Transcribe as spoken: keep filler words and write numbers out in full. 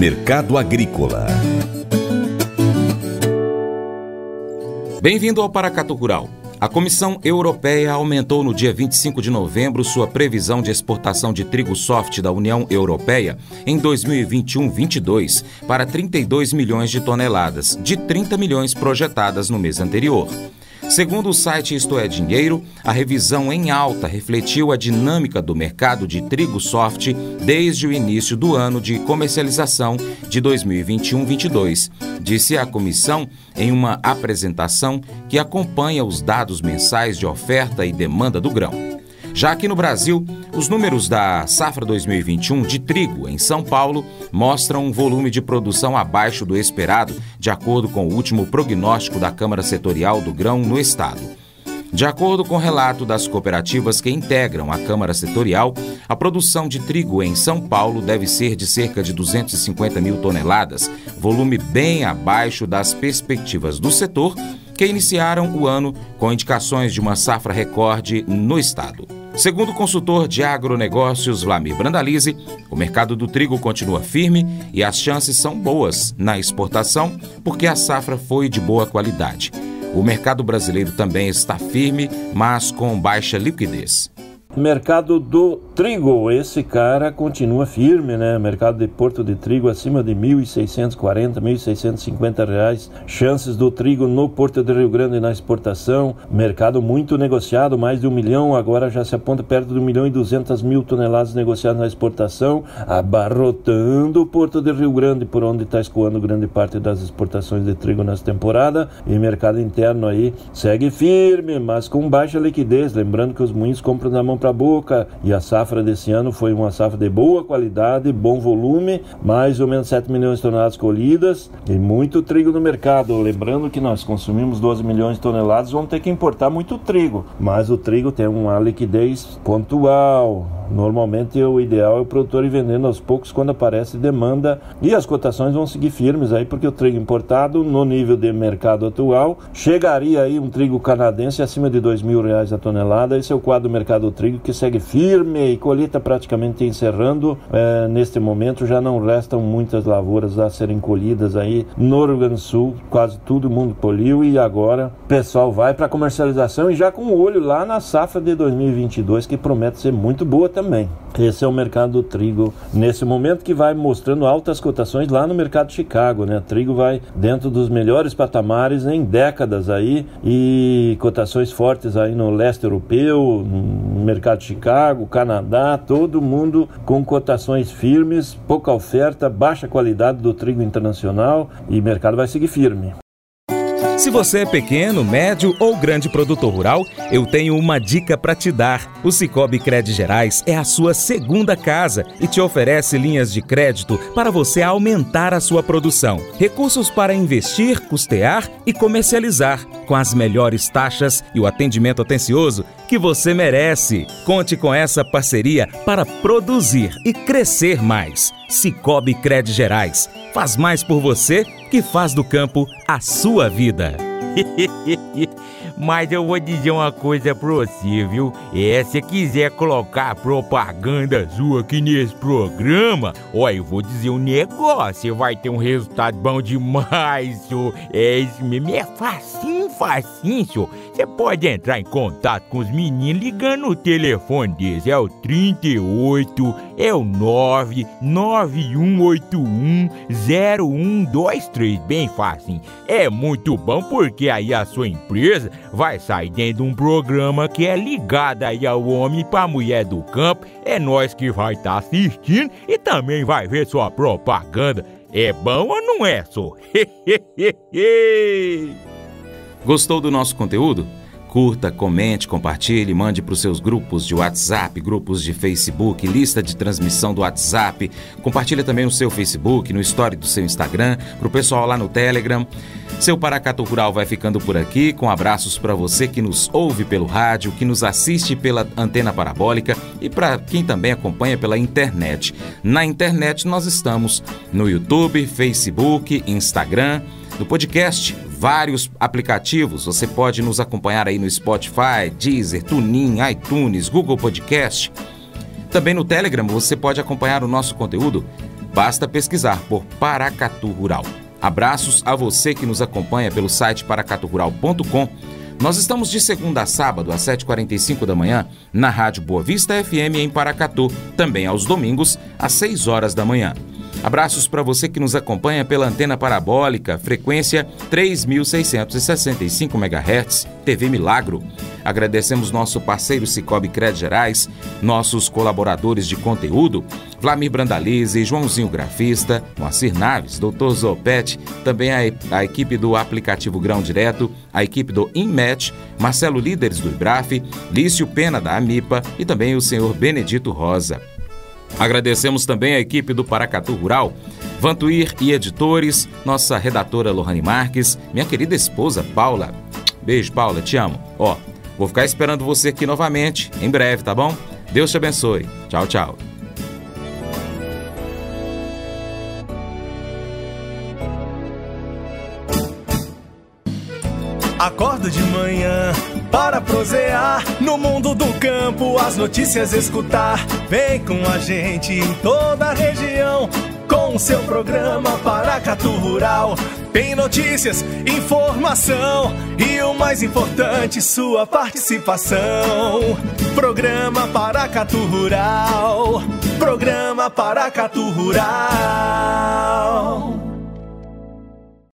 Mercado Agrícola. Bem-vindo ao Paracatu Rural. A Comissão Europeia aumentou no dia vinte e cinco de novembro sua previsão de exportação de trigo soft da União Europeia em dois mil e vinte e um vinte e dois para trinta e dois milhões de toneladas, de trinta milhões projetadas no mês anterior. Segundo o site Isto é Dinheiro, a revisão em alta refletiu a dinâmica do mercado de trigo soft desde o início do ano de comercialização de dois mil e vinte e um vinte e dois, disse a comissão em uma apresentação que acompanha os dados mensais de oferta e demanda do grão. Já aqui no Brasil, os números da safra dois mil e vinte e um de trigo em São Paulo mostram um volume de produção abaixo do esperado, de acordo com o último prognóstico da Câmara Setorial do Grão no estado. De acordo com o relato das cooperativas que integram a Câmara Setorial, a produção de trigo em São Paulo deve ser de cerca de duzentos e cinquenta mil toneladas, volume bem abaixo das perspectivas do setor, que iniciaram o ano com indicações de uma safra recorde no estado. Segundo o consultor de agronegócios Vlamir Brandalize, o mercado do trigo continua firme e as chances são boas na exportação porque a safra foi de boa qualidade. O mercado brasileiro também está firme, mas com baixa liquidez. Mercado do trigo, esse cara continua firme, né? Mercado de Porto de Trigo acima de mil seiscentos e quarenta, mil seiscentos e cinquenta reais. Chances do trigo no Porto de Rio Grande na exportação. Mercado muito negociado, mais de um milhão, agora já se aponta perto de um milhão e duzentas mil toneladas negociadas na exportação, abarrotando o Porto de Rio Grande, por onde está escoando grande parte das exportações de trigo nessa temporada. E mercado interno aí segue firme, mas com baixa liquidez. Lembrando que os moinhos compram da mão para a boca e a safra desse ano foi uma safra de boa qualidade, bom volume, mais ou menos sete milhões de toneladas colhidas e muito trigo no mercado. Lembrando que nós consumimos doze milhões de toneladas, vamos ter que importar muito trigo, mas o trigo tem uma liquidez pontual. Normalmente o ideal é o produtor ir vendendo aos poucos quando aparece demanda, e as cotações vão seguir firmes aí, porque o trigo importado no nível de mercado atual chegaria aí um trigo canadense acima de dois mil reais a tonelada. Esse é o quadro do mercado do trigo, que segue firme e colheita praticamente encerrando. É, neste momento já não restam muitas lavouras a serem colhidas aí no Rio Grande do Sul, quase todo mundo colheu e agora o pessoal vai para comercialização e já com o olho lá na safra de dois mil e vinte e dois, que promete ser muito boa também. Esse é o mercado do trigo nesse momento, que vai mostrando altas cotações lá no mercado de Chicago, né? O trigo vai dentro dos melhores patamares em décadas aí, e cotações fortes aí no leste europeu, no mercado de Chicago, Canadá, todo mundo com cotações firmes, pouca oferta, baixa qualidade do trigo internacional, e o mercado vai seguir firme. Se você é pequeno, médio ou grande produtor rural, eu tenho uma dica para te dar. O Sicoob Crédito Gerais é a sua segunda casa e te oferece linhas de crédito para você aumentar a sua produção. Recursos para investir, custear e comercializar, com as melhores taxas e o atendimento atencioso que você merece. Conte com essa parceria para produzir e crescer mais. Sicoob Crédito Gerais faz mais por você que faz do campo a sua vida. Mas eu vou dizer uma coisa pra você, viu? É, se quiser colocar propaganda sua aqui nesse programa, ó, eu vou dizer um negócio, você vai ter um resultado bom demais, senhor. É isso mesmo, é facinho, facinho, senhor. Você pode entrar em contato com os meninos ligando no telefone deles, é o trinta e oito, é o nove nove um oito um zero um dois três, bem facinho. É muito bom porque aí a sua empresa vai sair dentro de um programa que é ligado aí ao homem e pra mulher do campo. É nós que vai estar tá assistindo e também vai ver sua propaganda. É bom ou não é, só? Gostou do nosso conteúdo? Curta, comente, compartilhe, mande para os seus grupos de WhatsApp, grupos de Facebook, lista de transmissão do WhatsApp. Compartilhe também no seu Facebook, no story do seu Instagram, para o pessoal lá no Telegram. Seu Paracatu Rural vai ficando por aqui, com abraços para você que nos ouve pelo rádio, que nos assiste pela antena parabólica e para quem também acompanha pela internet. Na internet nós estamos no YouTube, Facebook, Instagram, no podcast, vários aplicativos. Você pode nos acompanhar aí no Spotify, Deezer, TuneIn, iTunes, Google Podcast. Também no Telegram você pode acompanhar o nosso conteúdo Basta pesquisar por Paracatu Rural. Abraços a você que nos acompanha pelo site paracatu rural ponto com. Nós estamos de segunda a sábado, às sete e quarenta e cinco da manhã, na Rádio Boa Vista F M em Paracatu, também aos domingos, às seis horas da manhã. Abraços para você que nos acompanha pela antena parabólica, frequência três mil seiscentos e sessenta e cinco megahertz, T V Milagro. Agradecemos nosso parceiro Cicobi Crédito Gerais, nossos colaboradores de conteúdo, Vlamir Brandalize, Joãozinho Grafista, Moacir Naves, doutor Zopete, também a, a equipe do aplicativo Grão Direto, a equipe do InMatch, Marcelo Líderes do IBRAF, Lício Pena da Amipa e também o senhor Benedito Rosa. Agradecemos também a equipe do Paracatu Rural, Vantuir e editores, nossa redatora Lohane Marques, minha querida esposa Paula. Beijo, Paula, te amo. Ó, vou ficar esperando você aqui novamente, em breve, tá bom? Deus te abençoe. Tchau, tchau. Acordo de manhã para prosear no mundo do campo, as notícias escutar. Vem com a gente em toda a região com o seu programa Paracatu Rural. Tem notícias, informação e o mais importante, sua participação. Programa Paracatu Rural. Programa Paracatu Rural.